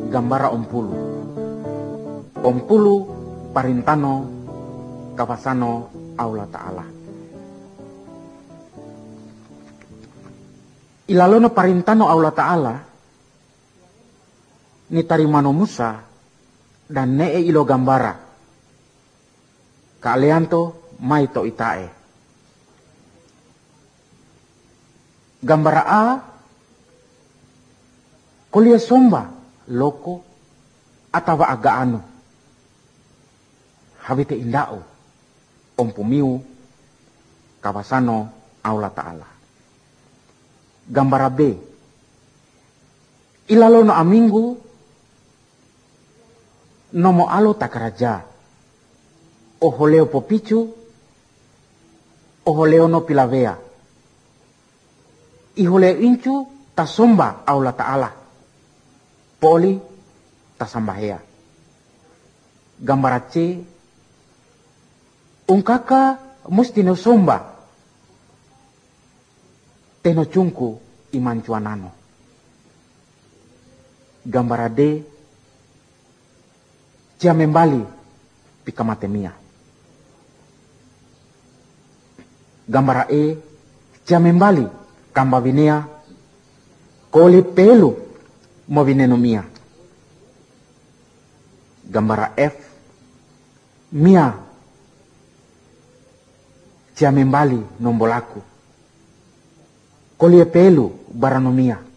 gambara ompulu. Ompulu parintano kawasano Allah Ta'ala. Ilalono parintano Allah Ta'ala ni tarimano Musa dan nee ilo gambara. Kaalianto mai to itae. Gambara a kulia somba loko atawa agaano. Habite indao ompumiu kawasano Allah Ta'ala. Gambara B. Ilalono aminggu nomo alo takaraja. Oholeo popichu, oholeo no pilavea. Iholeo incu tasomba Allah Ta'ala. Poli tasambahea. Gambara C. Ungkaka musti no somba. Teno cungku iman cuanano. Gambara D. Jamembali pikamatemia. Gambara E. Jamembali kambavinea koli pelu movinenomia. Gambara F. Mia jamembali nombolaku. Kolie pelu baranomia.